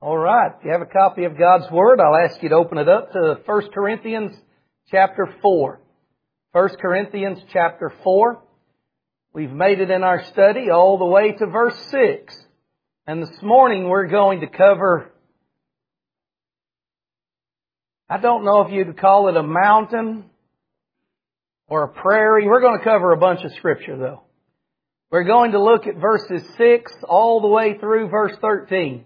All right. If you have a copy of God's Word, I'll ask you to open it up to 1 Corinthians chapter 4. 1 Corinthians chapter 4. We've made it in our study all the way to verse 6. And this morning we're going to cover, I don't know if you'd call it a mountain or a prairie. We're going to cover a bunch of Scripture though. We're going to look at verses 6 all the way through verse 13.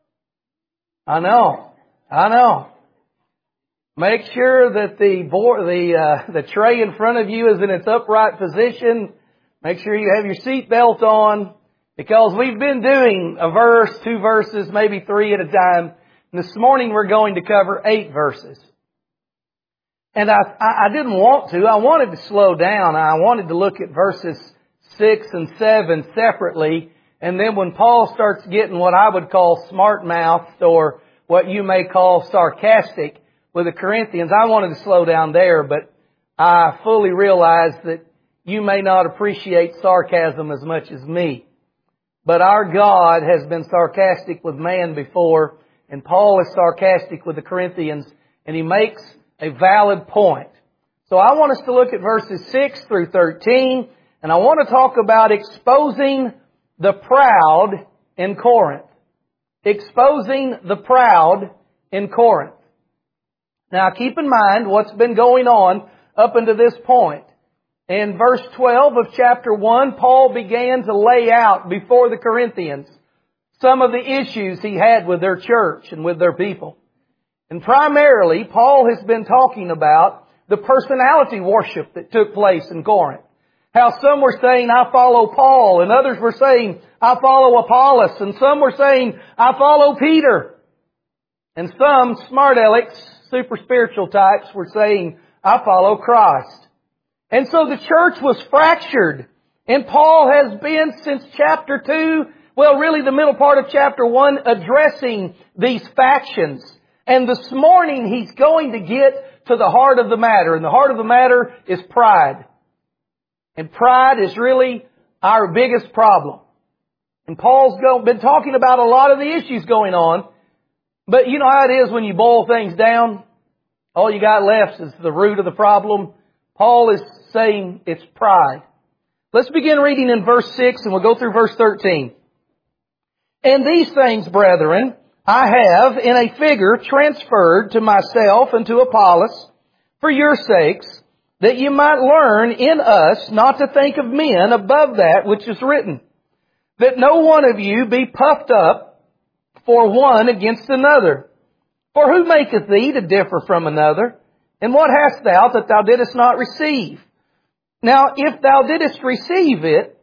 I know. Make sure that the tray in front of you is in its upright position. Make sure you have your seatbelt on, because we've been doing a verse, 2 verses, maybe 3 at a time. And this morning we're going to cover 8 verses. And I didn't want to. I wanted to slow down. I wanted to look at verses 6 and 7 separately. And then when Paul starts getting what I would call smart-mouthed, or what you may call sarcastic with the Corinthians, I wanted to slow down there, but I fully realize that you may not appreciate sarcasm as much as me. But our God has been sarcastic with man before, and Paul is sarcastic with the Corinthians, and he makes a valid point. So I want us to look at verses 6 through 13, and I want to talk about exposing the proud in Corinth. Exposing the proud in Corinth. Now keep in mind what's been going on up until this point. In verse 12 of chapter 1, Paul began to lay out before the Corinthians some of the issues he had with their church and with their people. And primarily, Paul has been talking about the personality worship that took place in Corinth. How some were saying, I follow Paul, and others were saying, I follow Apollos, and some were saying, I follow Peter. And some smart alecks, super spiritual types, were saying, I follow Christ. And so the church was fractured. And Paul has been, since chapter 2, well, really the middle part of chapter 1, addressing these factions. And this morning he's going to get to the heart of the matter. And the heart of the matter is pride. And pride is really our biggest problem. And Paul's been talking about a lot of the issues going on. But you know how it is when you boil things down? All you got left is the root of the problem. Paul is saying it's pride. Let's begin reading in verse 6 and we'll go through verse 13. And these things, brethren, I have in a figure transferred to myself and to Apollos for your sakes, that you might learn in us not to think of men above that which is written, that no one of you be puffed up for one against another. For who maketh thee to differ from another? And what hast thou that thou didst not receive? Now, if thou didst receive it,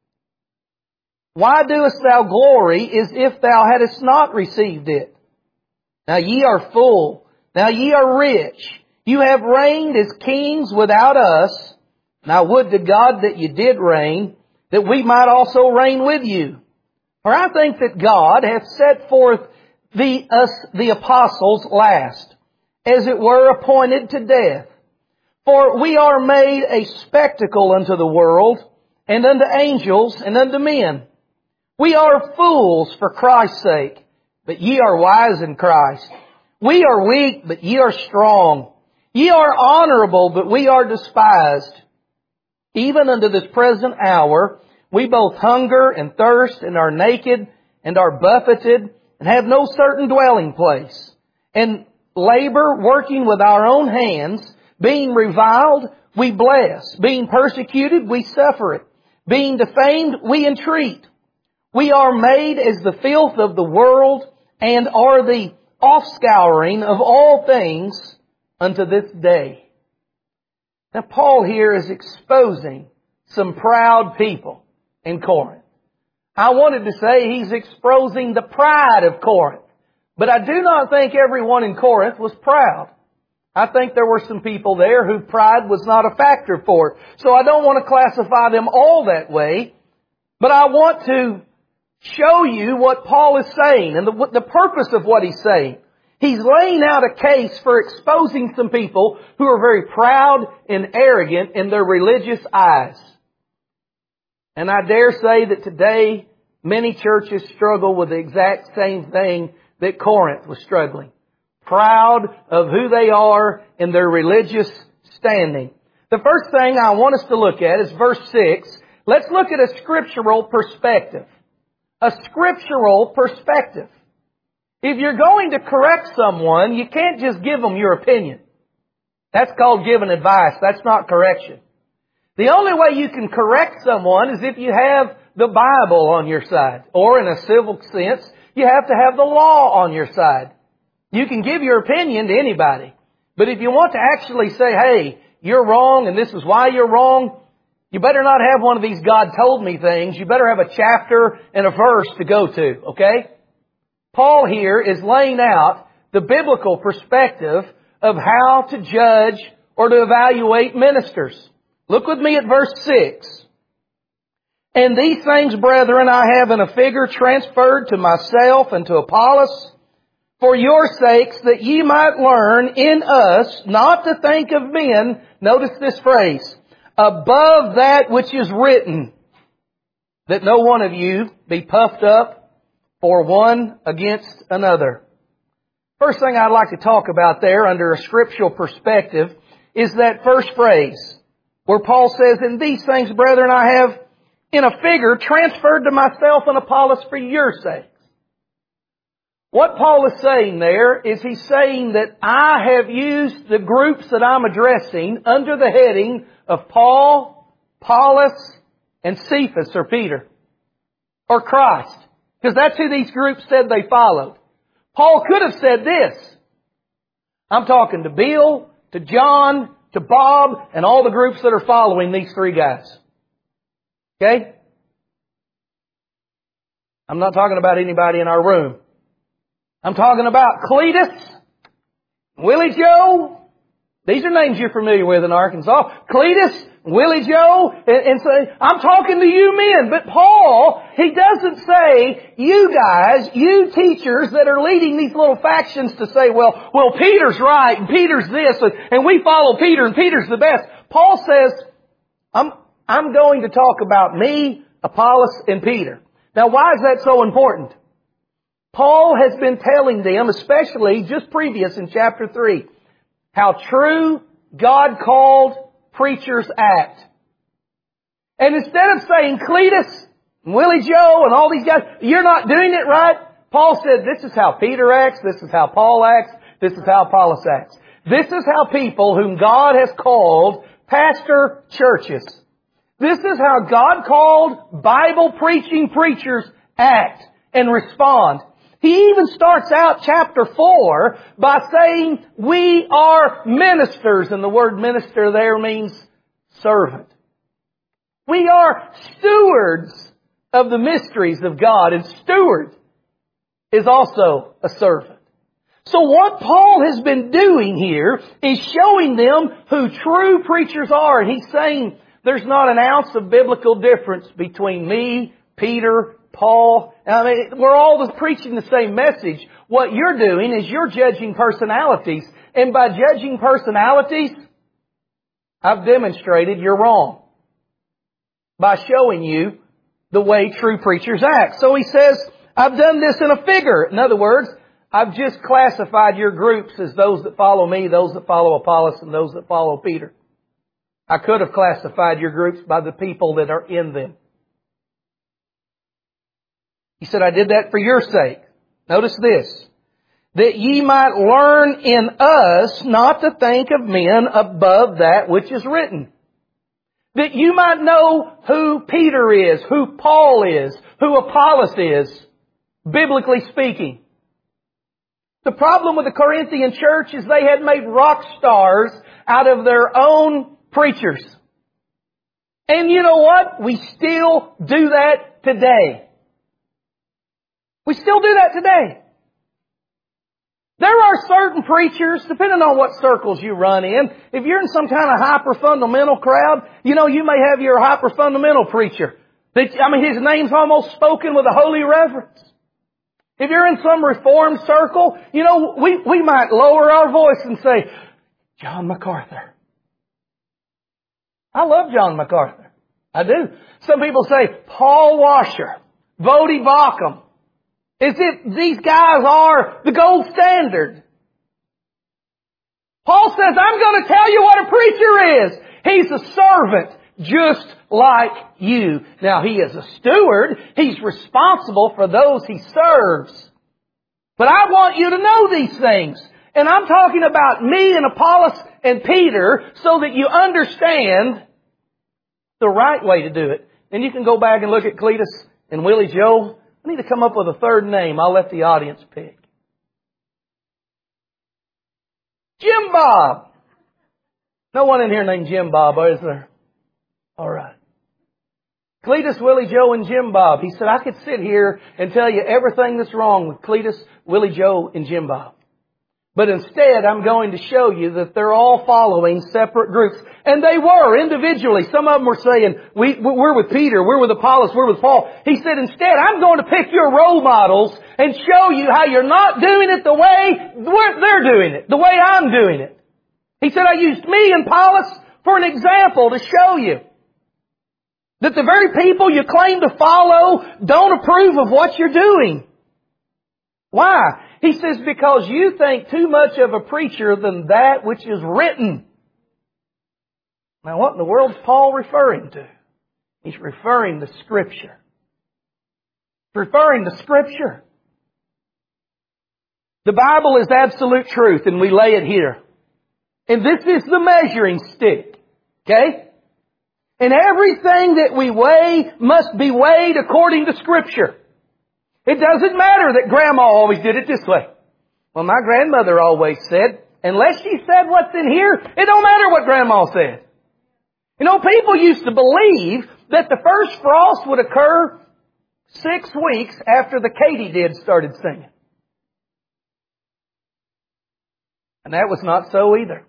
why doest thou glory as if thou hadst not received it? Now ye are full. Now ye are rich. You have reigned as kings without us. Now would to God that you did reign, that we might also reign with you. For I think that God hath set forth the apostles last, as it were appointed to death. For we are made a spectacle unto the world, and unto angels, and unto men. We are fools for Christ's sake, but ye are wise in Christ. We are weak, but ye are strong. Ye are honorable, but we are despised. Even unto this present hour, we both hunger and thirst, and are naked, and are buffeted, and have no certain dwelling place. And labor, working with our own hands, being reviled, we bless. Being persecuted, we suffer it. Being defamed, we entreat. We are made as the filth of the world, and are the offscouring of all things, unto this day. Now Paul here is exposing some proud people in Corinth. I wanted to say he's exposing the pride of Corinth. But I do not think everyone in Corinth was proud. I think there were some people there who pride was not a factor for it. So I don't want to classify them all that way. But I want to show you what Paul is saying and the purpose of what he's saying. He's laying out a case for exposing some people who are very proud and arrogant in their religious eyes. And I dare say that today many churches struggle with the exact same thing that Corinth was struggling. Proud of who they are in their religious standing. The first thing I want us to look at is verse 6. Let's look at a scriptural perspective. A scriptural perspective. If you're going to correct someone, you can't just give them your opinion. That's called giving advice. That's not correction. The only way you can correct someone is if you have the Bible on your side. Or in a civil sense, you have to have the law on your side. You can give your opinion to anybody. But if you want to actually say, hey, you're wrong and this is why you're wrong, you better not have one of these God told me things. You better have a chapter and a verse to go to, okay? Paul here is laying out the biblical perspective of how to judge or to evaluate ministers. Look with me at verse 6. And these things, brethren, I have in a figure transferred to myself and to Apollos for your sakes, that ye might learn in us not to think of men, notice this phrase, above that which is written, that no one of you be puffed up or one against another. First thing I'd like to talk about there under a scriptural perspective is that first phrase where Paul says, and these things, brethren, I have in a figure transferred to myself and Apollos for your sakes. What Paul is saying there is he's saying that I have used the groups that I'm addressing under the heading of Paul, Apollos, and Cephas or Peter or Christ. Because that's who these groups said they followed. Paul could have said this. I'm talking to Bill, to John, to Bob, and all the groups that are following these three guys. Okay? I'm not talking about anybody in our room. I'm talking about Cletus, Willie Joe. These are names you're familiar with in Arkansas. Cletus, Willie Joe, and so I'm talking to you men. But Paul, he doesn't say, you guys, you teachers that are leading these little factions to say, well, Peter's right and Peter's this and we follow Peter and Peter's the best. Paul says, I'm going to talk about me, Apollos, and Peter. Now why is that so important? Paul has been telling them, especially just previous in chapter 3, how true God-called preachers act. And instead of saying, Cletus, and Willie Joe, and all these guys, you're not doing it right, Paul said, this is how Peter acts, this is how Paul acts, this is how Apollos acts. This is how people whom God has called pastor churches. This is how God-called Bible-preaching preachers act and respond. He even starts out chapter 4 by saying, we are ministers. And the word minister there means servant. We are stewards of the mysteries of God. And steward is also a servant. So what Paul has been doing here is showing them who true preachers are. And he's saying there's not an ounce of biblical difference between me, Peter, Paul. I mean, we're all preaching the same message. What you're doing is you're judging personalities. And by judging personalities, I've demonstrated you're wrong by showing you the way true preachers act. So he says, I've done this in a figure. In other words, I've just classified your groups as those that follow me, those that follow Apollos, and those that follow Peter. I could have classified your groups by the people that are in them. He said, I did that for your sake. Notice this. That ye might learn in us not to think of men above that which is written. That you might know who Peter is, who Paul is, who Apollos is, biblically speaking. The problem with the Corinthian church is they had made rock stars out of their own preachers. And you know what? We still do that today. We still do that today. There are certain preachers, depending on what circles you run in, if you're in some kind of hyper-fundamental crowd, you know, you may have your hyper-fundamental preacher. His name's almost spoken with a holy reverence. If you're in some reformed circle, you know, we might lower our voice and say, John MacArthur. I love John MacArthur. I do. Some people say, Paul Washer, Voddie Baucham. As if these guys are the gold standard. Paul says, I'm going to tell you what a preacher is. He's a servant just like you. Now, he is a steward. He's responsible for those he serves. But I want you to know these things. And I'm talking about me and Apollos and Peter so that you understand the right way to do it. And you can go back and look at Cletus and Willie Joe. I need to come up with a third name. I'll let the audience pick. Jim Bob. No one in here named Jim Bob, is there? All right. Cletus, Willie Joe, and Jim Bob. He said, I could sit here and tell you everything that's wrong with Cletus, Willie Joe, and Jim Bob. But instead, I'm going to show you that they're all following separate groups. And they were, individually. Some of them were saying, we're with Peter, we're with Apollos, we're with Paul. He said, instead, I'm going to pick your role models and show you how you're not doing it the way they're doing it, the way I'm doing it. He said, I used me and Apollos for an example to show you that the very people you claim to follow don't approve of what you're doing. Why? He says, because you think too much of a preacher than that which is written. Now, what in the world is Paul referring to? He's referring to Scripture. Referring to Scripture. The Bible is absolute truth, and we lay it here. And this is the measuring stick. Okay? And everything that we weigh must be weighed according to Scripture. It doesn't matter that Grandma always did it this way. Well, my grandmother always said, unless she said what's in here, it don't matter what Grandma said. You know, people used to believe that the first frost would occur 6 weeks after the katydids started singing. And that was not so either.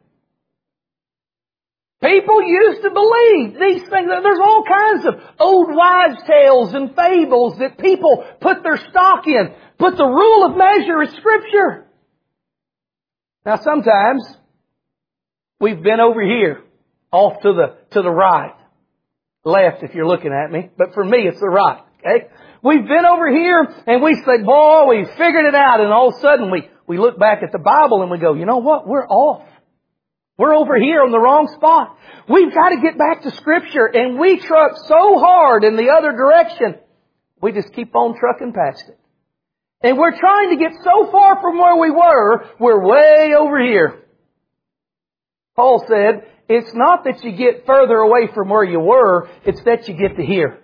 People used to believe these things. There's all kinds of old wives' tales and fables that people put their stock in. But the rule of measure is Scripture. Now sometimes we've been over here, off to the right. Left if you're looking at me. But for me it's the right. Okay? We've been over here and we say, boy, we figured it out. And all of a sudden we look back at the Bible and we go, you know what? We're off. We're over here on the wrong spot. We've got to get back to Scripture, and we truck so hard in the other direction, we just keep on trucking past it. And we're trying to get so far from where we were, we're way over here. Paul said, it's not that you get further away from where you were, it's that you get to here.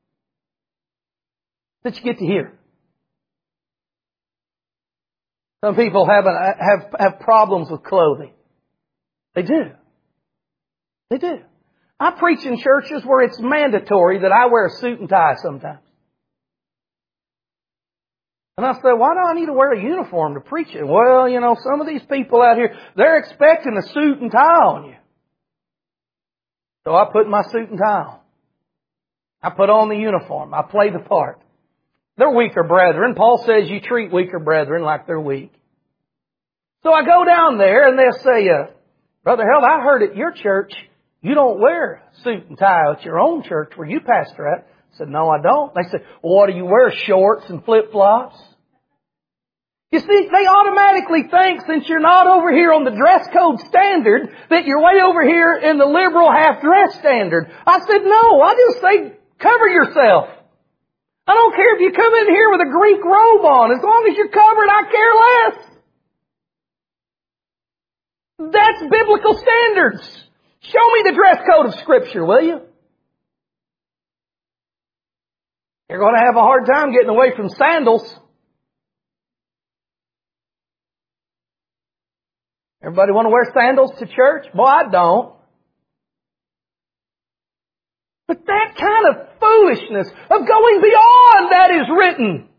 That you get to here. Some people have problems with clothing. They do. They do. I preach in churches where it's mandatory that I wear a suit and tie sometimes. And I say, why do I need to wear a uniform to preach it? Well, you know, some of these people out here, they're expecting a suit and tie on you. So I put my suit and tie on. I put on the uniform. I play the part. They're weaker brethren. Paul says you treat weaker brethren like they're weak. So I go down there and they'll say, Brother Harold, I heard at your church you don't wear a suit and tie at your own church where you pastor at. I said, no, I don't. They said, well, what do you wear? Shorts and flip-flops? You see, they automatically think since you're not over here on the dress code standard that you're way over here in the liberal half-dress standard. I said, no, I just say cover yourself. I don't care if you come in here with a Greek robe on. As long as you're covered, I care less. That's biblical standards. Show me the dress code of Scripture, will you? You're going to have a hard time getting away from sandals. Everybody want to wear sandals to church? Boy, I don't. But that kind of foolishness of going beyond that is written.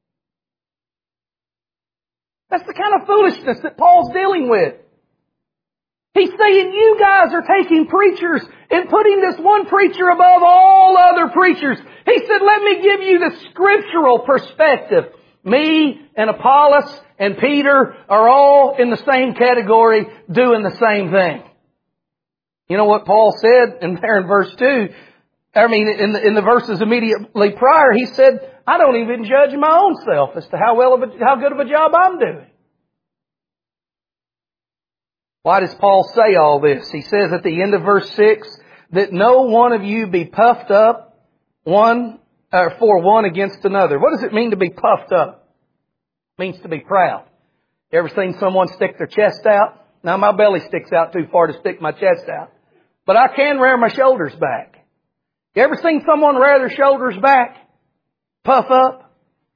That's the kind of foolishness that Paul's dealing with. He's saying you guys are taking preachers and putting this one preacher above all other preachers. He said, let me give you the scriptural perspective. Me and Apollos and Peter are all in the same category doing the same thing. You know what Paul said in verse 2? I mean, in the verses immediately prior, he said, I don't even judge my own self as to how good of a job I'm doing. Why does Paul say all this? He says at the end of verse 6 that no one of you be puffed up for one against another. What does it mean to be puffed up? It means to be proud. You ever seen someone stick their chest out? Now my belly sticks out too far to stick my chest out. But I can rear my shoulders back. You ever seen someone rear their shoulders back? Puff up?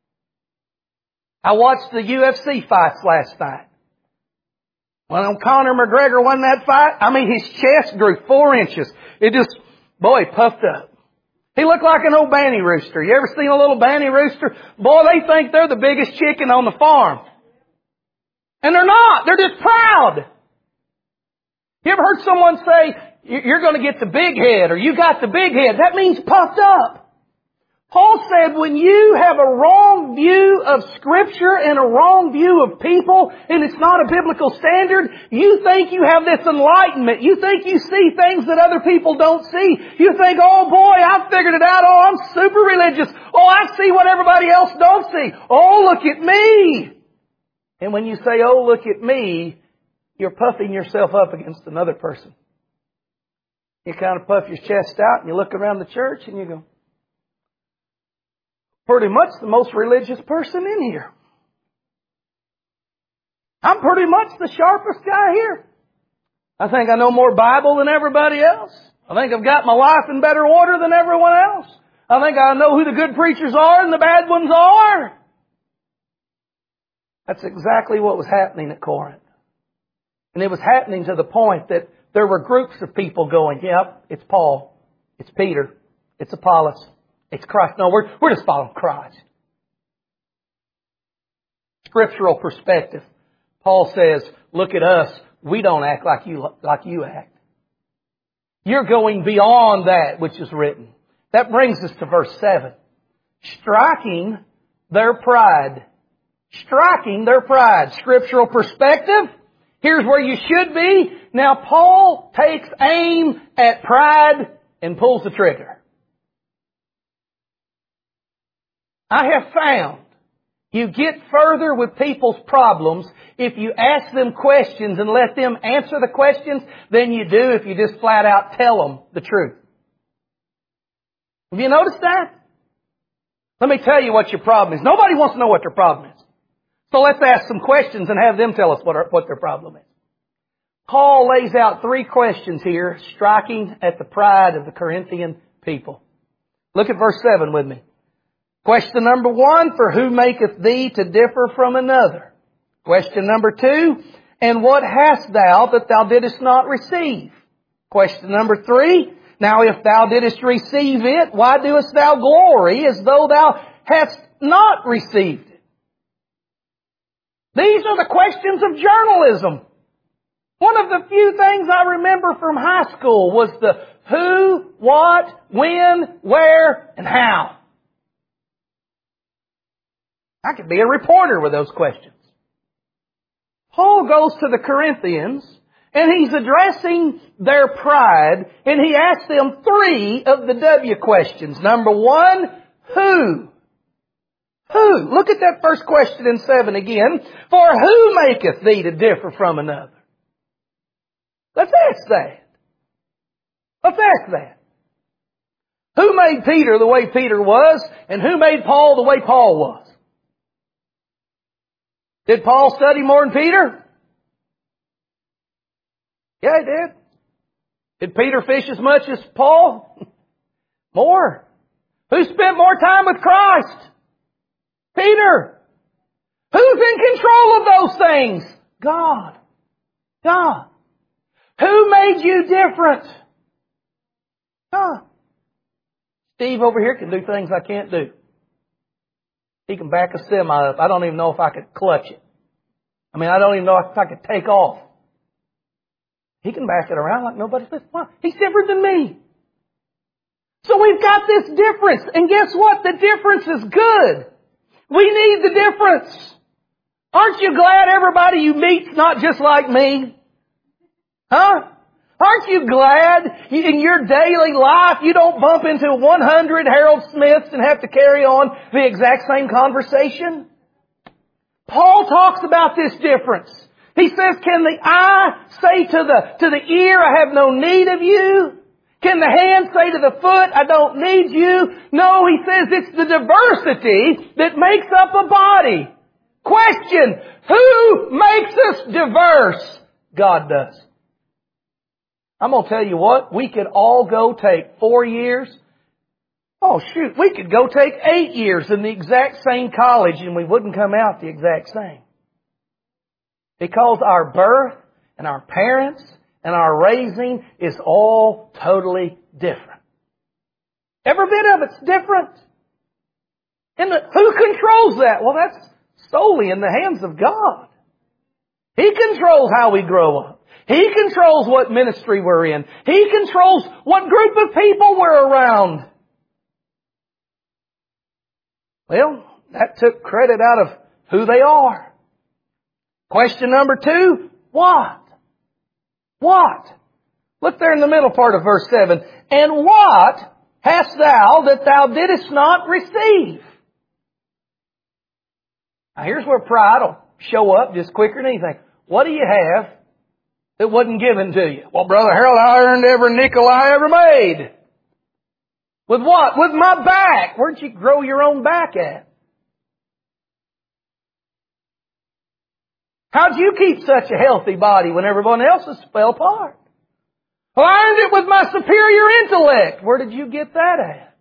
I watched the UFC fights last night. When Conor McGregor won that fight, his chest grew 4 inches. It just, boy, puffed up. He looked like an old banty rooster. You ever seen a little banty rooster? Boy, they think they're the biggest chicken on the farm. And they're not. They're just proud. You ever heard someone say, you're going to get the big head, or you got the big head? That means puffed up. Paul said when you have a wrong view of Scripture and a wrong view of people, and it's not a biblical standard, you think you have this enlightenment. You think you see things that other people don't see. You think, oh boy, I've figured it out. Oh, I'm super religious. Oh, I see what everybody else don't see. Oh, look at me. And when you say, oh, look at me, you're puffing yourself up against another person. You kind of puff your chest out and you look around the church and you go, pretty much the most religious person in here. I'm pretty much the sharpest guy here. I think I know more Bible than everybody else. I think I've got my life in better order than everyone else. I think I know who the good preachers are and the bad ones are. That's exactly what was happening at Corinth. And it was happening to the point that there were groups of people going, yep, it's Paul, it's Peter, it's Apollos, it's Christ. No, we're just following Christ. Scriptural perspective. Paul says, look at us. We don't act like you act. You're going beyond that which is written. That brings us to verse 7. Striking their pride. Striking their pride. Scriptural perspective. Here's where you should be. Now Paul takes aim at pride and pulls the trigger. I have found you get further with people's problems if you ask them questions and let them answer the questions than you do if you just flat out tell them the truth. Have you noticed that? Let me tell you what your problem is. Nobody wants to know what their problem is. So let's ask some questions and have them tell us what their problem is. Paul lays out 3 questions here, striking at the pride of the Corinthian people. Look at verse 7 with me. Question number 1, for who maketh thee to differ from another? Question number 2, and what hast thou that thou didst not receive? Question number 3, now if thou didst receive it, why doest thou glory as though thou hadst not received it? These are the questions of journalism. One of the few things I remember from high school was the who, what, when, where, and how. I could be a reporter with those questions. Paul goes to the Corinthians and he's addressing their pride and he asks them 3 of the W questions. Number 1, who? Who? Look at that first question in 7 again. For who maketh thee to differ from another? Let's ask that. Let's ask that. Who made Peter the way Peter was and who made Paul the way Paul was? Did Paul study more than Peter? Yeah, he did. Did Peter fish as much as Paul? More. Who spent more time with Christ? Peter. Who's in control of those things? God. God. Who made you different? God. Steve over here can do things I can't do. He can back a semi up. I don't even know if I could clutch it. I don't even know if I could take off. He can back it around like nobody's listening. Why? He's different than me. So we've got this difference. And guess what? The difference is good. We need the difference. Aren't you glad everybody you meet's not just like me? Huh? Aren't you glad in your daily life you don't bump into 100 Harold Smiths and have to carry on the exact same conversation? Paul talks about this difference. He says, can the eye say to the ear, I have no need of you? Can the hand say to the foot, I don't need you? No, he says it's the diversity that makes up a body. Question, who makes us diverse? God does. I'm going to tell you what, we could all go take 4 years. Oh shoot, we could go take 8 years in the exact same college and we wouldn't come out the exact same. Because our birth and our parents and our raising is all totally different. Every bit of it's different. And who controls that? Well, that's solely in the hands of God. He controls how we grow up. He controls what ministry we're in. He controls what group of people we're around. Well, that took credit out of who they are. Question number 2, what? What? Look there in the middle part of verse 7. And what hast thou that thou didst not receive? Now here's where pride will show up just quicker than anything. What do you have that wasn't given to you? Well, Brother Harold, I earned every nickel I ever made. With what? With my back. Where'd you grow your own back at? How'd you keep such a healthy body when everyone else's fell apart? Well, I earned it with my superior intellect. Where did you get that at?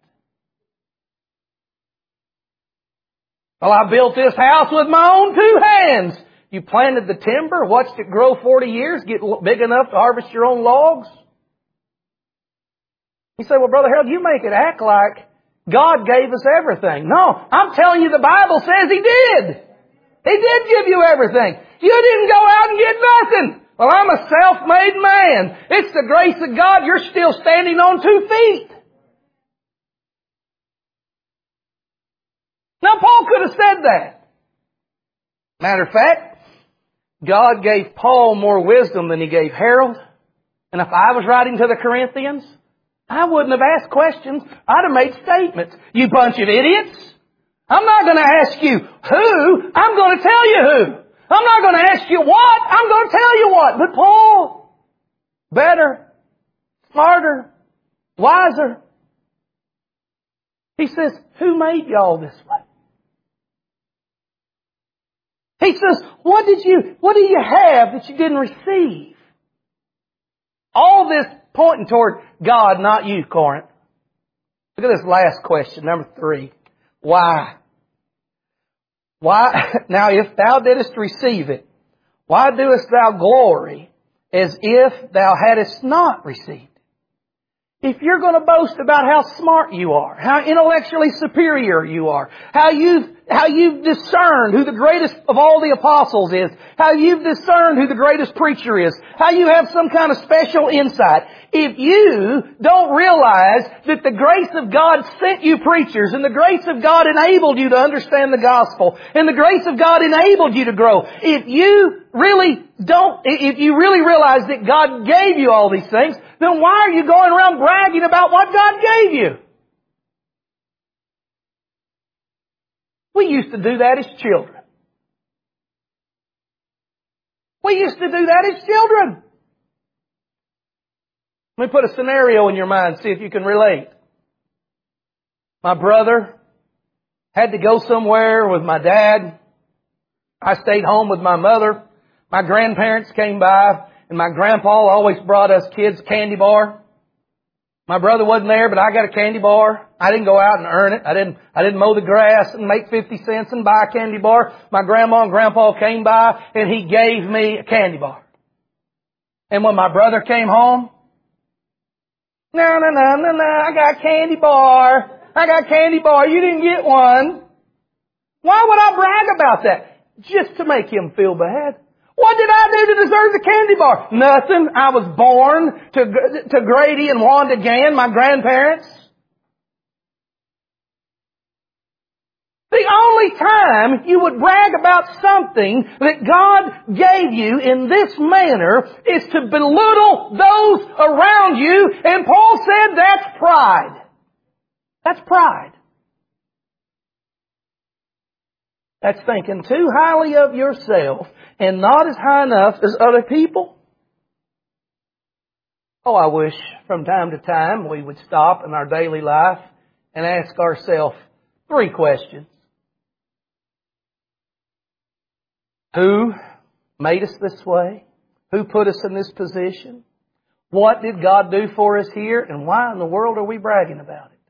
Well, I built this house with my own 2 hands. You planted the timber, watched it grow 40 years, get big enough to harvest your own logs. You say, well, Brother Harold, you make it act like God gave us everything. No, I'm telling you the Bible says He did. He did give you everything. You didn't go out and get nothing. Well, I'm a self-made man. It's the grace of God. You're still standing on 2 feet. Now, Paul could have said that. Matter of fact, God gave Paul more wisdom than He gave Harold. And if I was writing to the Corinthians, I wouldn't have asked questions. I'd have made statements. You bunch of idiots. I'm not going to ask you who. I'm going to tell you who. I'm not going to ask you what. I'm going to tell you what. But Paul, better, smarter, wiser. He says, who made y'all this way? He says, what do you have that you didn't receive? All this pointing toward God, not you, Corinth. Look at this last question, number 3. Why? Why? Now, if thou didst receive it, why doest thou glory as if thou hadst not received it? If you're going to boast about how smart you are, how intellectually superior you are, how you've discerned who the greatest of all the apostles is, how you've discerned who the greatest preacher is, how you have some kind of special insight, if you don't realize that the grace of God sent you preachers and the grace of God enabled you to understand the gospel and the grace of God enabled you to grow, if you really realize that God gave you all these things, then why are you going around bragging about what God gave you? We used to do that as children. We used to do that as children. Let me put a scenario in your mind, see if you can relate. My brother had to go somewhere with my dad. I stayed home with my mother. My grandparents came by, and my grandpa always brought us kids candy bar. My brother wasn't there, but I got a candy bar. I didn't go out and earn it. I didn't mow the grass and make 50 cents and buy a candy bar. My grandma and grandpa came by, and he gave me a candy bar. And when my brother came home, no, I got a candy bar. I got a candy bar. You didn't get one. Why would I brag about that? Just to make him feel bad. What did I do to deserve the candy bar? Nothing. I was born to Grady and Wanda Gann, my grandparents. The only time you would brag about something that God gave you in this manner is to belittle those around you. And Paul said that's pride. That's pride. That's thinking too highly of yourself and not as high enough as other people. Oh, I wish from time to time we would stop in our daily life and ask ourselves 3 questions. Who made us this way? Who put us in this position? What did God do for us here? And why in the world are we bragging about it?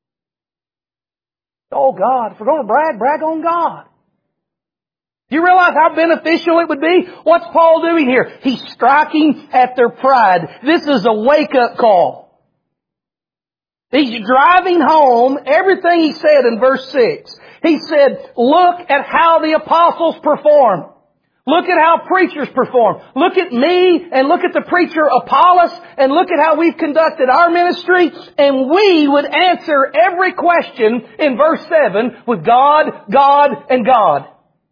Oh God, if we're going to brag on God. Do you realize how beneficial it would be? What's Paul doing here? He's striking at their pride. This is a wake-up call. He's driving home everything he said in verse 6. He said, look at how the apostles perform. Look at how preachers perform. Look at me and look at the preacher Apollos and look at how we've conducted our ministry. And we would answer every question in verse 7 with God, God, and God.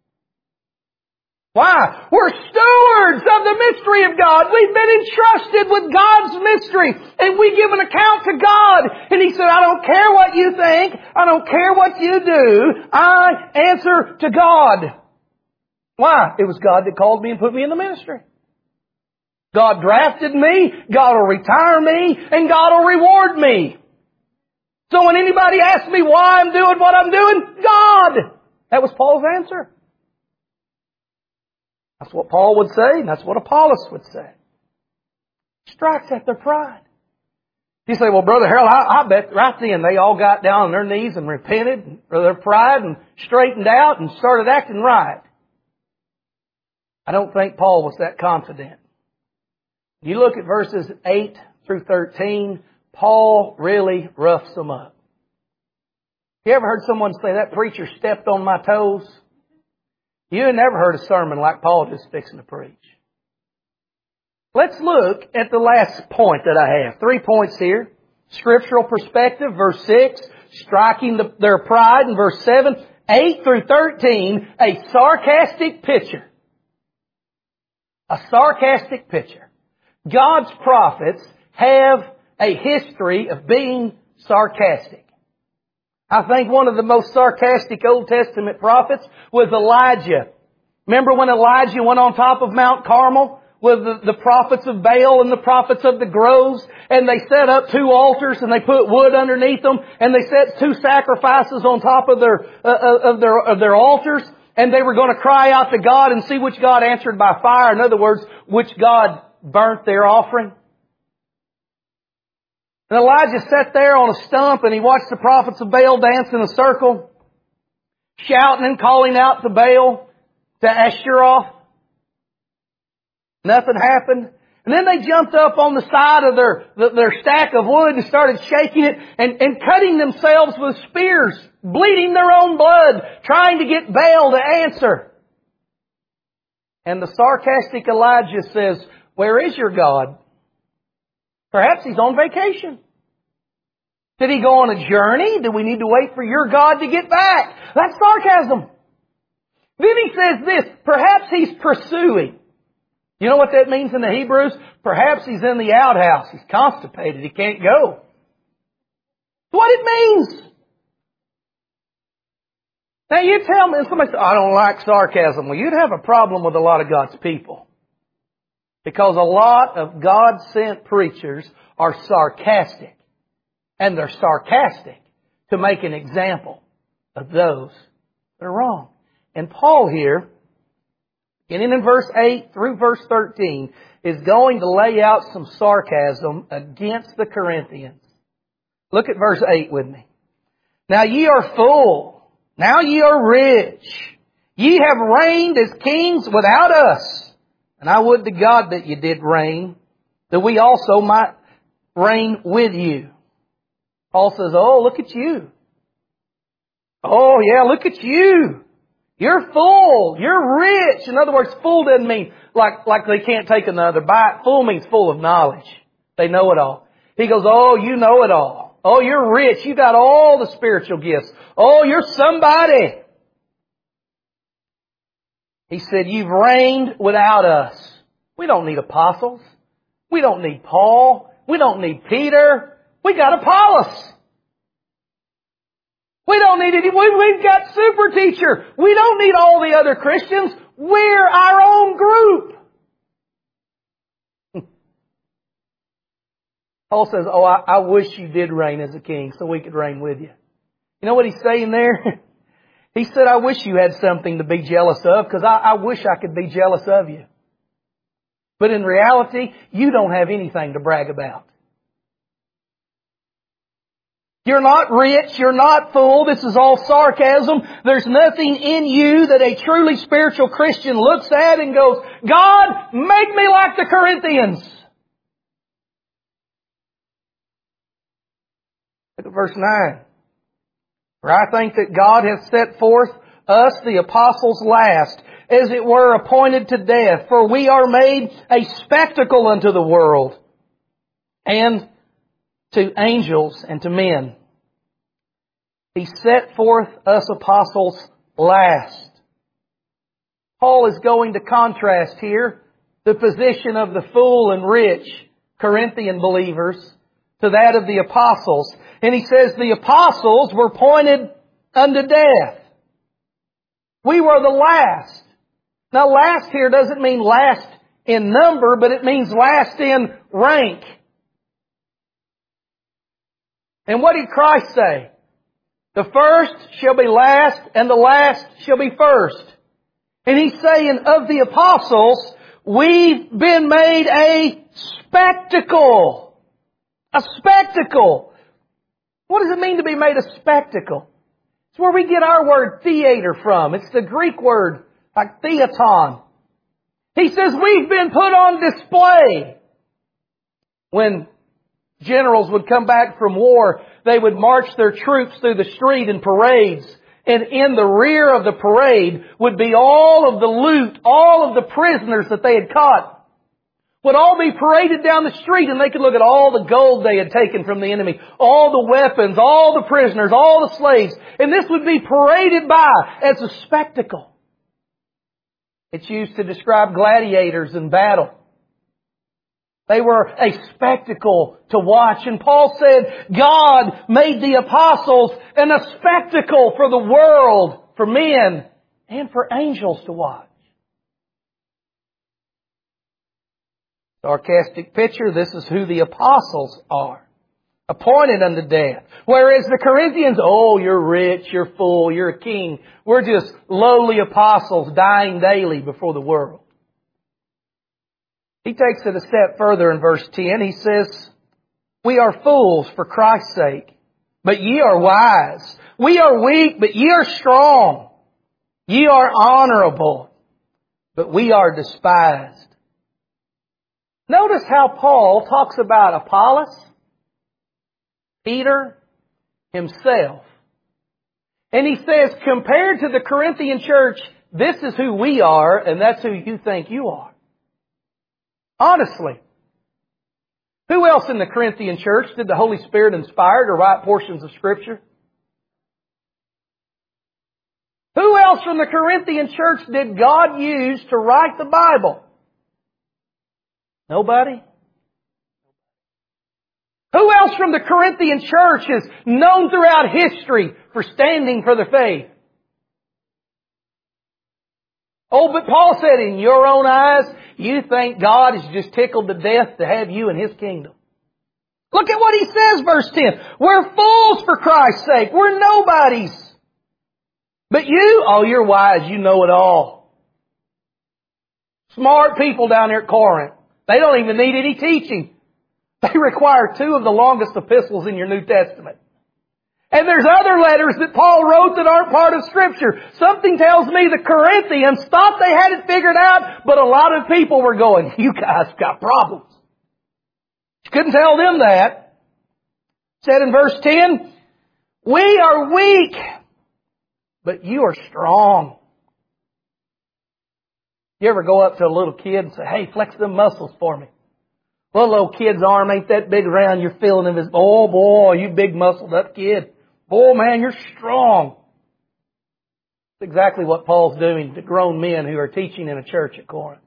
Why? We're stewards of the mystery of God. We've been entrusted with God's mystery. And we give an account to God. And He said, I don't care what you think. I don't care what you do. I answer to God. Why? It was God that called me and put me in the ministry. God drafted me. God will retire me. And God will reward me. So when anybody asks me why I'm doing what I'm doing, God. That was Paul's answer. That's what Paul would say, and that's what Apollos would say. Strikes at their pride. You say, well, Brother Harold, I bet right then they all got down on their knees and repented for their pride and straightened out and started acting right. I don't think Paul was that confident. You look at verses 8 through 13, Paul really roughs them up. You ever heard someone say, that preacher stepped on my toes? You ain't never heard a sermon like Paul just fixing to preach. Let's look at the last point that I have. 3 points here. Scriptural perspective, verse 6. Striking their pride in verse 7. 8 through 13, a sarcastic picture. A sarcastic picture. God's prophets have a history of being sarcastic. I think one of the most sarcastic Old Testament prophets was Elijah. Remember when Elijah went on top of Mount Carmel with the prophets of Baal and the prophets of the groves, and they set up 2 altars and they put wood underneath them, and they set 2 sacrifices on top of their altars, and they were going to cry out to God and see which God answered by fire. In other words, which God burnt their offering. And Elijah sat there on a stump and he watched the prophets of Baal dance in a circle, shouting and calling out to Baal, to Asheroth. Nothing happened. And then they jumped up on the side of their stack of wood and started shaking it and cutting themselves with spears, bleeding their own blood, trying to get Baal to answer. And the sarcastic Elijah says, where is your God? Perhaps He's on vacation. Did He go on a journey? Do we need to wait for your God to get back? That's sarcasm. Then he says this, perhaps He's pursuing. You know what that means in the Hebrews? Perhaps He's in the outhouse. He's constipated. He can't go. What it means. Now you tell me, somebody says, I don't like sarcasm. Well, you'd have a problem with a lot of God's people. Because a lot of God-sent preachers are sarcastic. And they're sarcastic to make an example of those that are wrong. And Paul here, beginning in verse 8 through verse 13, is going to lay out some sarcasm against the Corinthians. Look at verse 8 with me. Now ye are full. Now ye are rich. Ye have reigned as kings without us. And I would to God that you did reign, that we also might reign with you. Paul says, oh, look at you. Oh, yeah, look at you. You're full. You're rich. In other words, full doesn't mean like they can't take another bite. Full means full of knowledge. They know it all. He goes, oh, you know it all. Oh, you're rich. You got all the spiritual gifts. Oh, you're somebody. He said, you've reigned without us. We don't need apostles. We don't need Paul. We don't need Peter. We got Apollos. We don't need any. We've got super teacher. We don't need all the other Christians. We're our own group. Paul says, oh, I wish you did reign as a king so we could reign with you. You know what he's saying there? He said, I wish you had something to be jealous of because I wish I could be jealous of you. But in reality, you don't have anything to brag about. You're not rich. You're not full. This is all sarcasm. There's nothing in you that a truly spiritual Christian looks at and goes, God, make me like the Corinthians. Look at verse 9. For I think that God hath set forth us, the apostles, last, as it were appointed to death. For we are made a spectacle unto the world, and to angels, and to men. He set forth us apostles last. Paul is going to contrast here the position of the full and rich Corinthian believers to that of the apostles. And he says the apostles were appointed unto death. We were the last. Now last here doesn't mean last in number, but it means last in rank. And what did Christ say? The first shall be last, and the last shall be first. And he's saying of the apostles, we've been made a spectacle. A spectacle. What does it mean to be made a spectacle? It's where we get our word theater from. It's the Greek word, like theaton. He says we've been put on display. When generals would come back from war, they would march their troops through the street in parades. And in the rear of the parade would be all of the loot, all of the prisoners that they had caught. Would all be paraded down the street, and they could look at all the gold they had taken from the enemy, all the weapons, all the prisoners, all the slaves. And this would be paraded by as a spectacle. It's used to describe gladiators in battle. They were a spectacle to watch. And Paul said God made the apostles and a spectacle for the world, for men, and for angels to watch. Sarcastic picture, this is who the apostles are. Appointed unto death. Whereas the Corinthians, oh, you're rich, you're full, you're a king. We're just lowly apostles dying daily before the world. He takes it a step further in verse 10. He says, we are fools for Christ's sake, but ye are wise. We are weak, but ye are strong. Ye are honorable, but we are despised. Notice how Paul talks about Apollos, Peter, himself. And he says, compared to the Corinthian church, this is who we are, and that's who you think you are. Honestly. Who else in the Corinthian church did the Holy Spirit inspire to write portions of Scripture? Who else from the Corinthian church did God use to write the Bible? Nobody? Who else from the Corinthian church is known throughout history for standing for the faith? Oh, but Paul said, in your own eyes, you think God is just tickled to death to have you in His kingdom. Look at what he says, verse 10. We're fools for Christ's sake. We're nobodies. But you, oh, you're wise. You know it all. Smart people down there at Corinth. They don't even need any teaching. They require 2 of the longest epistles in your New Testament. And there's other letters that Paul wrote that aren't part of Scripture. Something tells me the Corinthians thought they had it figured out, but a lot of people were going, you guys got problems. You couldn't tell them that. It said in verse 10, we are weak, but you are strong. You ever go up to a little kid and say, hey, flex them muscles for me? Well, little kid's arm ain't that big around. You're feeling him as, oh boy, you big muscled up kid. Boy, man, you're strong. It's exactly what Paul's doing to grown men who are teaching in a church at Corinth.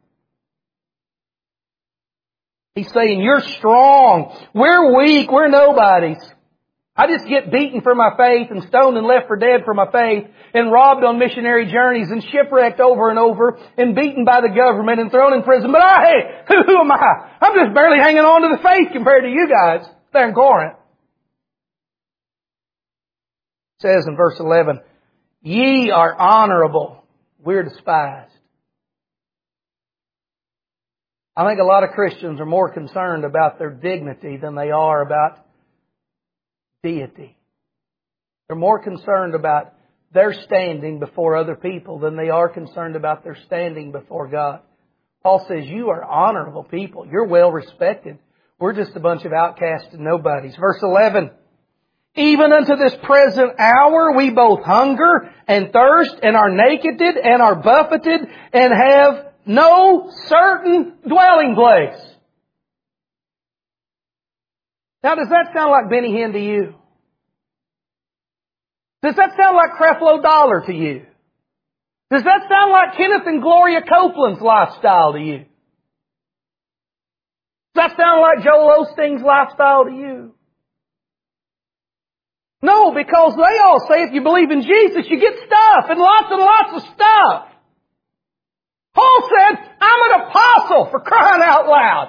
He's saying, you're strong. We're weak. We're nobodies. I just get beaten for my faith and stoned and left for dead for my faith and robbed on missionary journeys and shipwrecked over and over and beaten by the government and thrown in prison. But who am I? I'm just barely hanging on to the faith compared to you guys there in Corinth. It says in verse 11, ye are honorable. We're despised. I think a lot of Christians are more concerned about their dignity than they are about deity. They're more concerned about their standing before other people than they are concerned about their standing before God. Paul says, you are honorable people. You're well respected. We're just a bunch of outcasts and nobodies. Verse 11, even unto this present hour we both hunger and thirst and are naked and are buffeted and have no certain dwelling place. Now, does that sound like Benny Hinn to you? Does that sound like Creflo Dollar to you? Does that sound like Kenneth and Gloria Copeland's lifestyle to you? Does that sound like Joel Osteen's lifestyle to you? No, because they all say if you believe in Jesus, you get stuff and lots of stuff. Paul said, I'm an apostle, for crying out loud.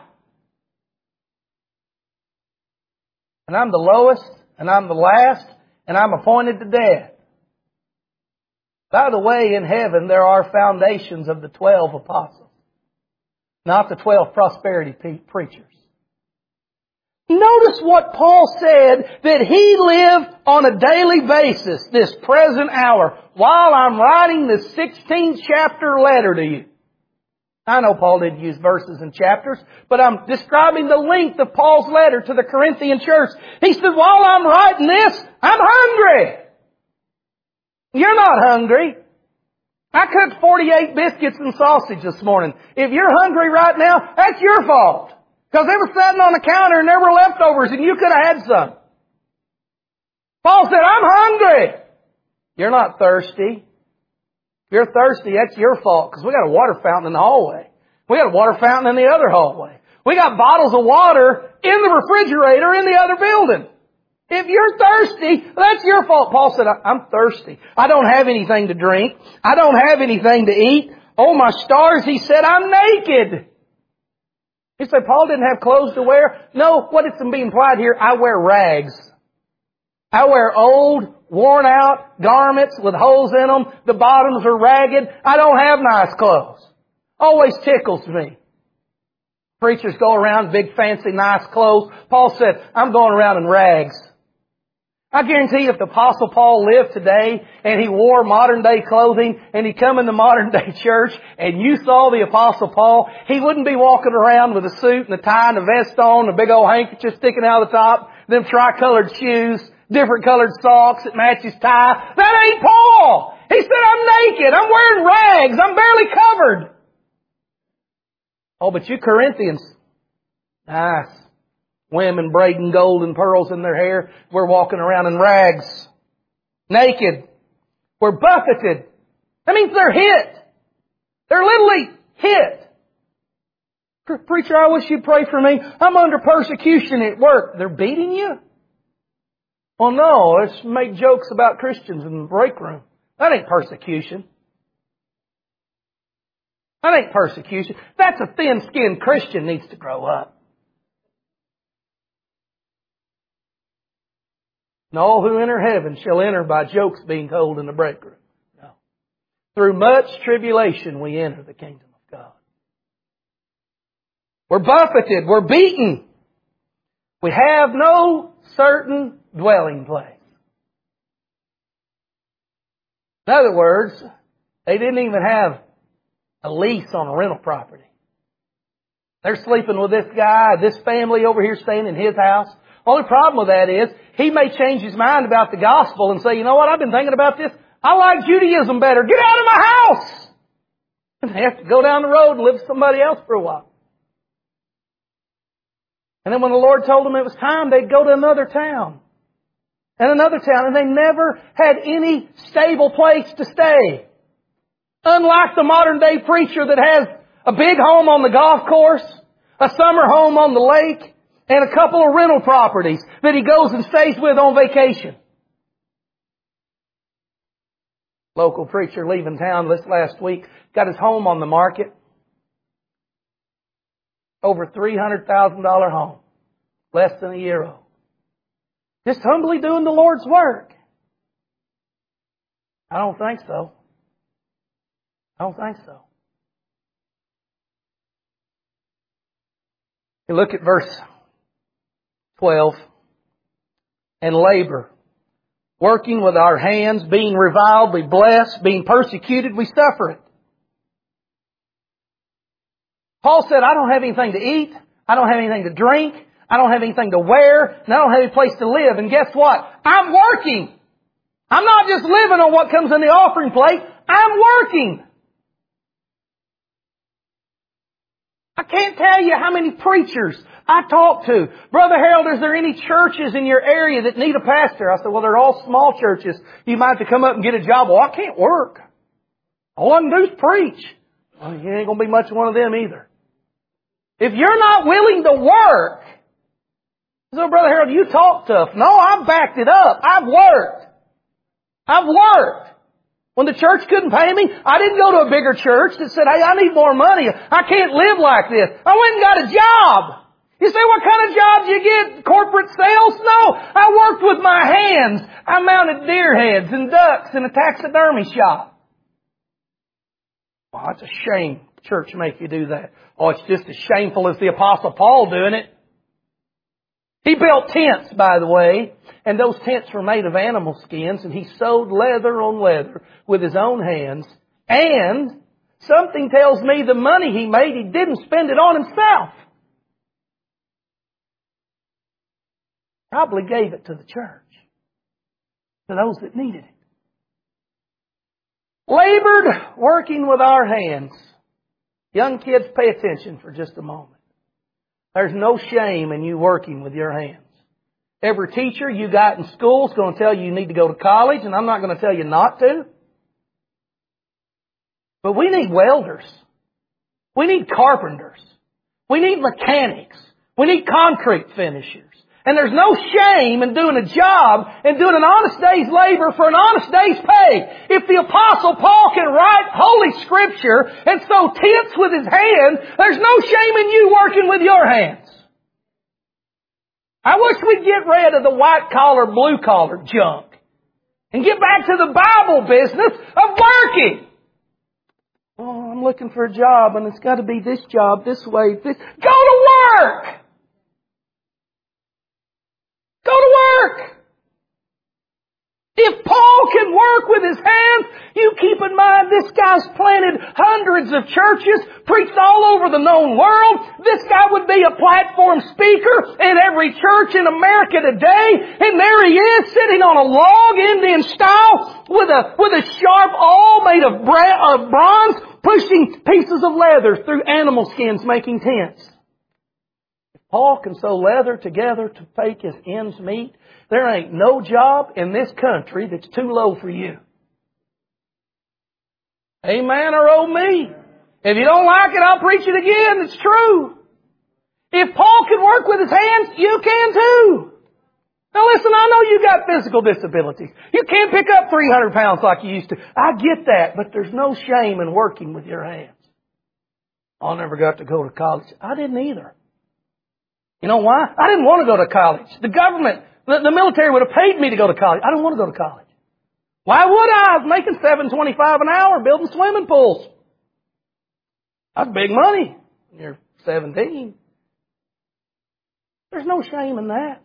And I'm the lowest, and I'm the last, and I'm appointed to death. By the way, in heaven there are foundations of the 12 apostles, not the 12 prosperity preachers. Notice what Paul said, that he lived on a daily basis, this present hour, while I'm writing the 16th chapter letter to you. I know Paul didn't use verses and chapters, but I'm describing the length of Paul's letter to the Corinthian church. He said, while I'm writing this, I'm hungry. You're not hungry. I cooked 48 biscuits and sausage this morning. If you're hungry right now, that's your fault. Because they were sitting on the counter and there were leftovers and you could have had some. Paul said, I'm hungry. You're not thirsty. If you're thirsty, that's your fault, because we got a water fountain in the hallway. We got a water fountain in the other hallway. We got bottles of water in the refrigerator in the other building. If you're thirsty, that's your fault. Paul said, I'm thirsty. I don't have anything to drink. I don't have anything to eat. Oh, my stars, he said, I'm naked. You say, Paul didn't have clothes to wear? No, what is being implied here? I wear rags. I wear old, worn out garments with holes in them. The bottoms are ragged. I don't have nice clothes. Always tickles me. Preachers go around big fancy nice clothes. Paul said, I'm going around in rags. I guarantee you if the Apostle Paul lived today and he wore modern day clothing and he come in the modern day church and you saw the Apostle Paul, he wouldn't be walking around with a suit and a tie and a vest on, a big old handkerchief sticking out of the top, them tricolored shoes, different colored socks that match his tie. That ain't Paul! He said, I'm naked. I'm wearing rags. I'm barely covered. Oh, but you Corinthians, nice. Women braiding gold and pearls in their hair. We're walking around in rags. Naked. We're buffeted. That means they're hit. They're literally hit. Preacher, I wish you'd pray for me. I'm under persecution at work. They're beating you? Well, no, let's make jokes about Christians in the break room. That ain't persecution. That ain't persecution. That's a thin-skinned Christian needs to grow up. And all who enter heaven shall enter by jokes being told in the break room. No. Through much tribulation we enter the kingdom of God. We're buffeted. We're beaten. We have no certain dwelling place. In other words, they didn't even have a lease on a rental property. They're sleeping with this guy, this family over here staying in his house. Only problem with that is he may change his mind about the gospel and say, you know what, I've been thinking about this. I like Judaism better. Get out of my house! And they have to go down the road and live with somebody else for a while. And then when the Lord told them it was time, they'd go to another town. And another town. And they never had any stable place to stay. Unlike the modern day preacher that has a big home on the golf course, a summer home on the lake, and a couple of rental properties that he goes and stays with on vacation. Local preacher leaving town this last week got his home on the market. Over $300,000 home. Less than a year old. Just humbly doing the Lord's work. I don't think so. I don't think so. You look at verse 12. And labor. Working with our hands, being reviled, we bless. Being persecuted, we suffer it. Paul said, I don't have anything to eat. I don't have anything to drink. I don't have anything to wear. And I don't have any place to live. And guess what? I'm working. I'm not just living on what comes in the offering plate. I'm working. I can't tell you how many preachers I talk to. Brother Harold, is there any churches in your area that need a pastor? I said, well, they're all small churches. You might have to come up and get a job. Well, I can't work. All I can do is preach. Well, you ain't going to be much one of them either. If you're not willing to work, so Brother Harold, you talk tough. No, I've backed it up. I've worked. I've worked. When the church couldn't pay me, I didn't go to a bigger church that said, hey, I need more money. I can't live like this. I went and got a job. You say, what kind of job do you get? Corporate sales? No. I worked with my hands. I mounted deer heads and ducks in a taxidermy shop. Well, it's a shame church make you do that. Oh, it's just as shameful as the Apostle Paul doing it. He built tents, by the way, and those tents were made of animal skins, and he sewed leather on leather with his own hands. And something tells me the money he made, he didn't spend it on himself. Probably gave it to the church, to those that needed it. Labored, working with our hands. Young kids, pay attention for just a moment. There's no shame in you working with your hands. Every teacher you got in school is going to tell you need to go to college, and I'm not going to tell you not to. But we need welders. We need carpenters. We need mechanics. We need concrete finishers. And there's no shame in doing a job and doing an honest day's labor for an honest day's pay. If the Apostle Paul can write Holy Scripture and sew tents with his hand, there's no shame in you working with your hands. I wish we'd get rid of the white-collar, blue-collar junk and get back to the Bible business of working. Oh, I'm looking for a job and it's got to be this job, this way, this. Go to work! Go to work! If Paul can work with his hands, you keep in mind this guy's planted hundreds of churches, preached all over the known world. This guy would be a platform speaker in every church in America today. And there he is sitting on a log, Indian style, with a sharp awl made of bronze, pushing pieces of leather through animal skins, making tents. Paul can sew leather together to make his ends meet. There ain't no job in this country that's too low for you. Amen or oh me. If you don't like it, I'll preach it again. It's true. If Paul can work with his hands, you can too. Now listen, I know you got physical disabilities. You can't pick up 300 pounds like you used to. I get that, but there's no shame in working with your hands. I never got to go to college. I didn't either. You know why? I didn't want to go to college. The government, the military would have paid me to go to college. I don't want to go to college. Why would I? I was making $7.25 an hour building swimming pools. That's big money when you're 17. There's no shame in that.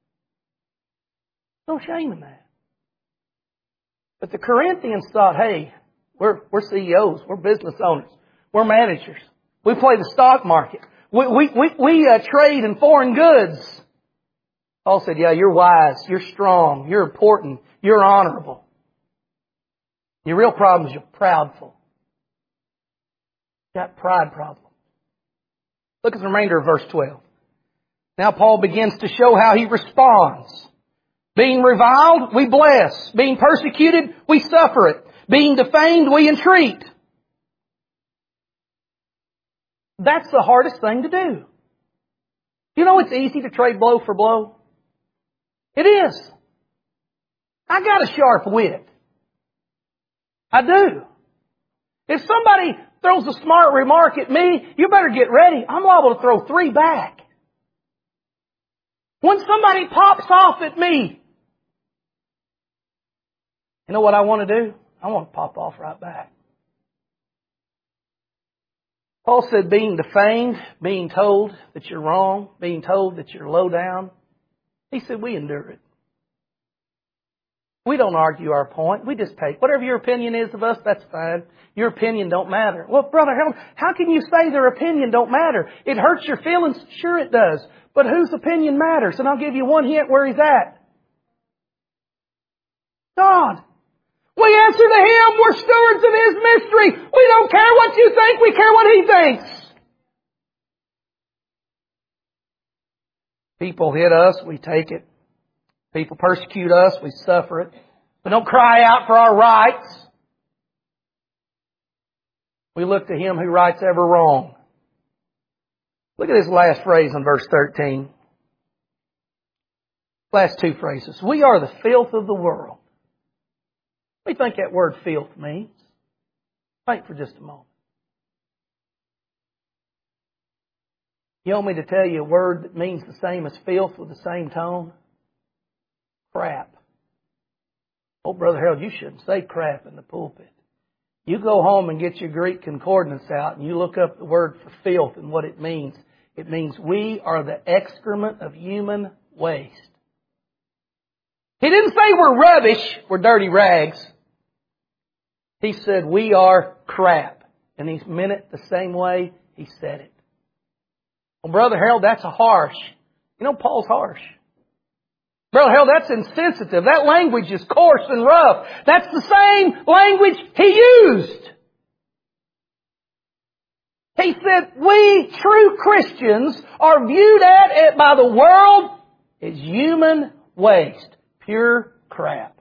No shame in that. But the Corinthians thought, hey, we're CEOs, we're business owners, we're managers. We play the stock market. We trade in foreign goods. Paul said, yeah, you're wise, you're strong, you're important, you're honorable. Your real problem is you're proudful. You've got pride problems. Look at the remainder of verse 12. Now Paul begins to show how he responds. Being reviled, we bless. Being persecuted, we suffer it. Being defamed, we entreat. That's the hardest thing to do. You know it's easy to trade blow for blow? It is. I got a sharp wit. I do. If somebody throws a smart remark at me, you better get ready. I'm liable to throw 3 back. When somebody pops off at me, you know what I want to do? I want to pop off right back. Paul said being defamed, being told that you're wrong, being told that you're low down, he said we endure it. We don't argue our point. We just take whatever your opinion is of us, that's fine. Your opinion don't matter. Well, Brother Harold, how can you say their opinion don't matter? It hurts your feelings. Sure it does. But whose opinion matters? And I'll give you one hint where He's at. God. We answer to Him. We're stewards of His mystery. We don't care what you think. We care what He thinks. People hit us. We take it. People persecute us. We suffer it. We don't cry out for our rights. We look to Him who rights ever wrong. Look at this last phrase in verse 13. Last 2 phrases. We are the filth of the world. What do you think that word filth means? Think for just a moment. You want me to tell you a word that means the same as filth with the same tone? Crap. Oh, Brother Harold, you shouldn't say crap in the pulpit. You go home and get your Greek concordance out and you look up the word for filth and what it means. It means we are the excrement of human waste. He didn't say we're rubbish, we're dirty rags. He said we are crap. And He meant it the same way He said it. Well, Brother Harold, that's a harsh. You know, Paul's harsh. Brother Harold, that's insensitive. That language is coarse and rough. That's the same language he used. He said, we true Christians are viewed at by the world as human waste. Pure crap.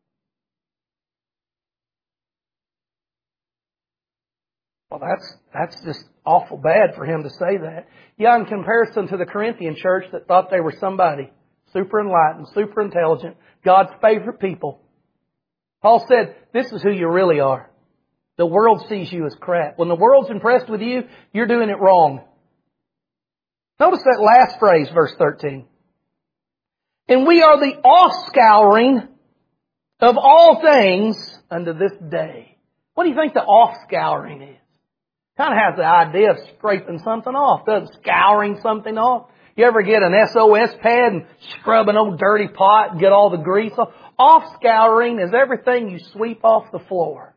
Well, that's just awful bad for him to say that. Yeah, in comparison to the Corinthian church that thought they were somebody. Super enlightened, super intelligent, God's favorite people. Paul said, this is who you really are. The world sees you as crap. When the world's impressed with you, you're doing it wrong. Notice that last phrase, verse 13. And we are the offscouring of all things unto this day. What do you think the offscouring is? Kind of has the idea of scraping something off, doesn't it? Scouring something off. You ever get an SOS pad and scrub an old dirty pot and get all the grease off? Off-scouring is everything you sweep off the floor.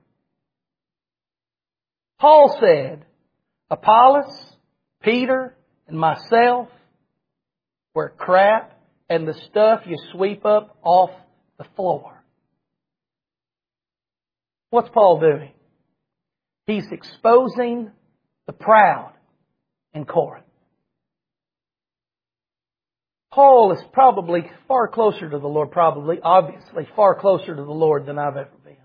Paul said, Apollos, Peter, and myself were crap and the stuff you sweep up off the floor. What's Paul doing? He's exposing the proud in Corinth. Paul is probably far closer to the Lord, obviously far closer to the Lord than I've ever been.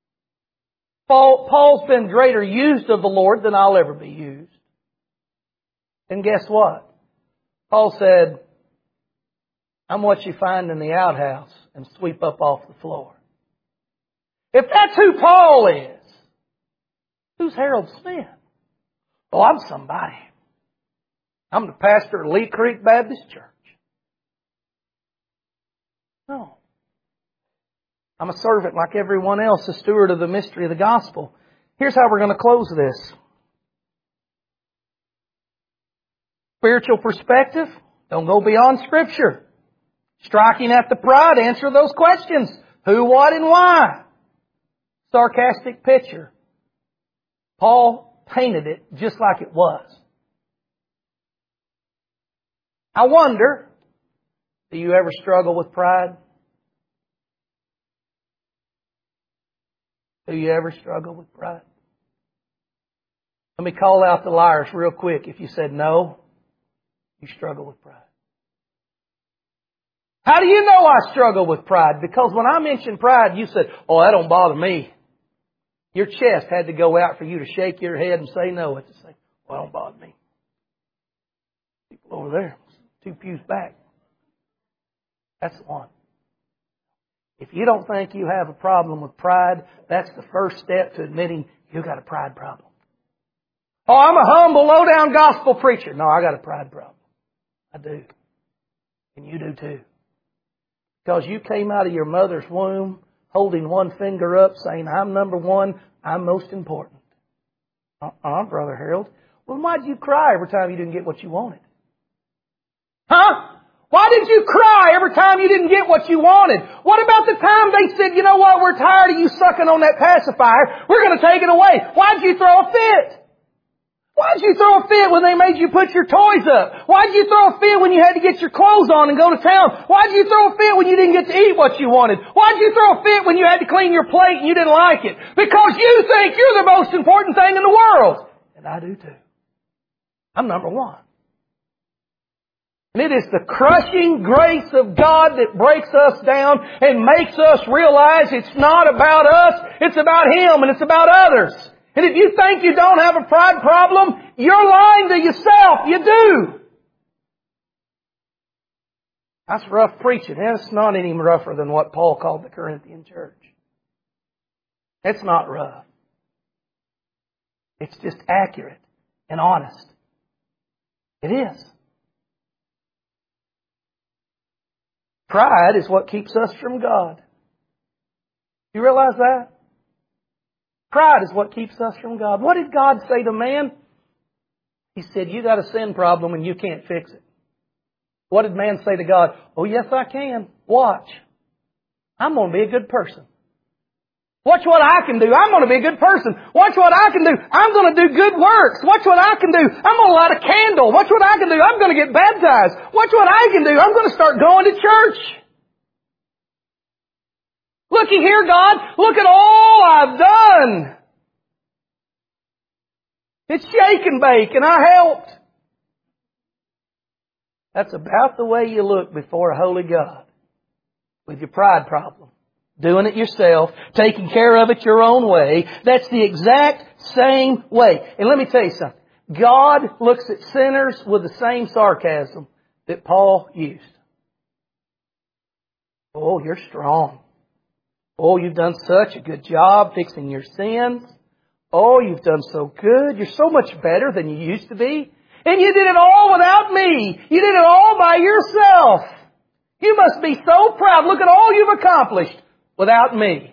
Paul's been greater used of the Lord than I'll ever be used. And guess what? Paul said, I'm what you find in the outhouse and sweep up off the floor. If that's who Paul is, who's Harold Smith? Well, I'm somebody. I'm the pastor of Lee Creek Baptist Church. No. I'm a servant like everyone else, a steward of the mystery of the gospel. Here's how we're going to close this. Spiritual perspective, don't go beyond Scripture. Striking at the pride, answer those questions. Who, what, and why? Sarcastic picture. Paul painted it just like it was. I wonder, do you ever struggle with pride? Do you ever struggle with pride? Let me call out the liars real quick. If you said no, you struggle with pride. How do you know I struggle with pride? Because when I mentioned pride, you said, oh, that don't bother me. Your chest had to go out for you to shake your head and say no at the same. Well, that don't bother me. there. 2 pews back. That's the one. If you don't think you have a problem with pride, that's the first step to admitting you've got a pride problem. Oh, I'm a humble, low-down gospel preacher. No, I got a pride problem. I do. And you do too. Because you came out of your mother's womb holding one finger up saying, I'm number one, I'm most important. Brother Harold. Well, why did you cry every time you didn't get what you wanted? Huh? Why did you cry every time you didn't get what you wanted? What about the time they said, you know what, we're tired of you sucking on that pacifier. We're going to take it away. Why did you throw a fit? Why did you throw a fit when they made you put your toys up? Why did you throw a fit when you had to get your clothes on and go to town? Why did you throw a fit when you didn't get to eat what you wanted? Why did you throw a fit when you had to clean your plate and you didn't like it? Because you think you're the most important thing in the world. And I do too. I'm number one. And it is the crushing grace of God that breaks us down and makes us realize it's not about us, it's about Him and it's about others. And if you think you don't have a pride problem, you're lying to yourself. You do. That's rough preaching. It's not any rougher than what Paul called the Corinthian church. It's not rough. It's just accurate and honest. It is. Pride is what keeps us from God. You realize that? Pride is what keeps us from God. What did God say to man? He said, you got a sin problem and you can't fix it. What did man say to God? Oh, yes, I can. Watch. I'm going to be a good person. Watch what I can do. I'm going to be a good person. Watch what I can do. I'm going to do good works. Watch what I can do. I'm going to light a candle. Watch what I can do. I'm going to get baptized. Watch what I can do. I'm going to start going to church. Looky here, God. Look at all I've done. It's shake and bake, and I helped. That's about the way you look before a holy God with your pride problem. Doing it yourself, taking care of it your own way. That's the exact same way. And let me tell you something. God looks at sinners with the same sarcasm that Paul used. Oh, you're strong. Oh, you've done such a good job fixing your sins. Oh, you've done so good. You're so much better than you used to be. And you did it all without me. You did it all by yourself. You must be so proud. Look at all you've accomplished without me.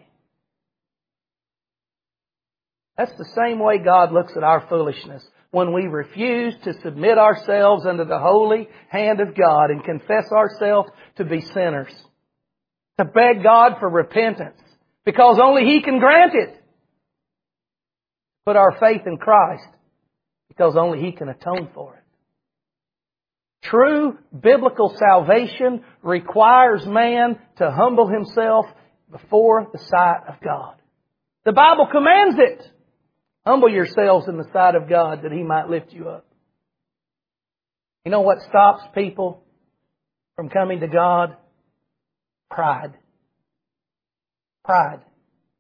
That's the same way God looks at our foolishness when we refuse to submit ourselves under the holy hand of God and confess ourselves to be sinners. To beg God for repentance because only He can grant it. Put our faith in Christ because only He can atone for it. True biblical salvation requires man to humble himself before the sight of God. The Bible commands it. Humble yourselves in the sight of God that He might lift you up. You know what stops people from coming to God? Pride. Pride.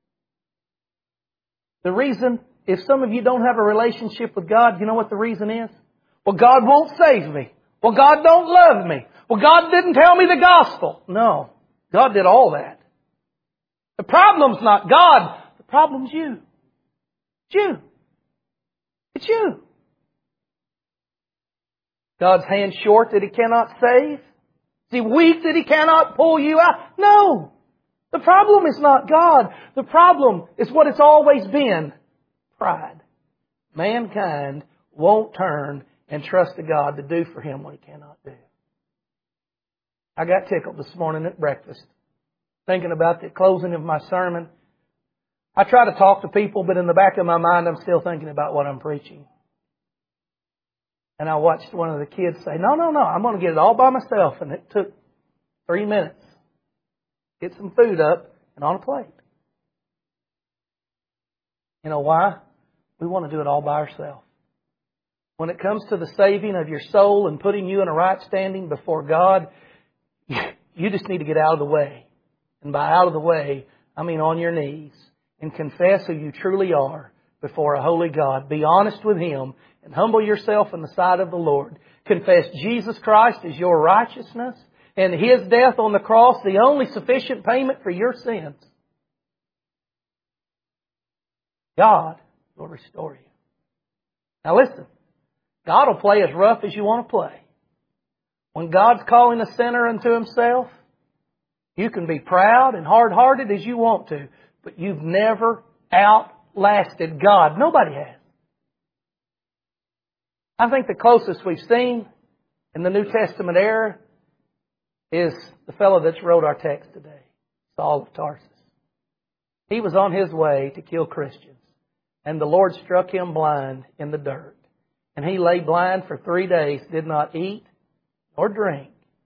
The reason, if some of you don't have a relationship with God, you know what the reason is? Well, God won't save me. Well, God don't love me. Well, God didn't tell me the gospel. No. God did all that. The problem's not God. The problem's you. It's you. It's you. God's hand short that He cannot save? Is He weak that He cannot pull you out? No. The problem is not God. The problem is what it's always been. Pride. Mankind won't turn and trust to God to do for Him what He cannot do. I got tickled this morning at breakfast, thinking about the closing of my sermon. I try to talk to people, but in the back of my mind, I'm still thinking about what I'm preaching. And I watched one of the kids say, no, I'm going to get it all by myself. And it took 3 minutes. Get some food up and on a plate. You know why? We want to do it all by ourselves. When it comes to the saving of your soul and putting you in a right standing before God, you just need to get out of the way. And by out of the way, I mean on your knees and confess who you truly are before a holy God. Be honest with Him and humble yourself in the sight of the Lord. Confess Jesus Christ as your righteousness and His death on the cross, the only sufficient payment for your sins. God will restore you. Now listen, God will play as rough as you want to play. When God's calling a sinner unto Himself, you can be proud and hard-hearted as you want to, but you've never outlasted God. Nobody has. I think the closest we've seen in the New Testament era is the fellow that's wrote our text today, Saul of Tarsus. He was on his way to kill Christians, and the Lord struck him blind in the dirt. And he lay blind for 3 days, did not eat or drink.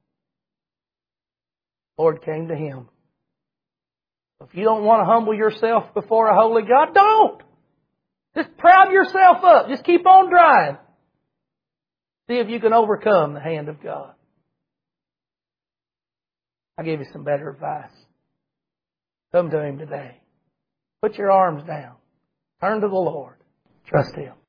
The Lord came to him. If you don't want to humble yourself before a holy God, don't! Just proud yourself up. Just keep on trying. See if you can overcome the hand of God. I'll give you some better advice. Come to Him today. Put your arms down. Turn to the Lord. Trust Him.